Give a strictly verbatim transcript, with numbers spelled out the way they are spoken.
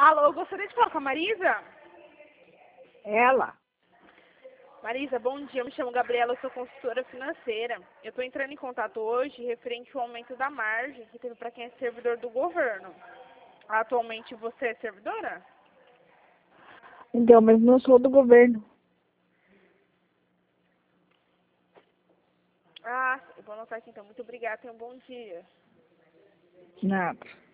Alô, eu gostaria de falar com a Marisa? Ela? Marisa, bom dia. Eu me chamo Gabriela, eu sou consultora financeira. Eu estou entrando em contato hoje referente ao aumento da margem que teve para quem é servidor do governo. Atualmente você é servidora? Então, mas não sou do governo. Ah, eu vou anotar aqui então. Muito obrigada, tenha um bom dia. Nada.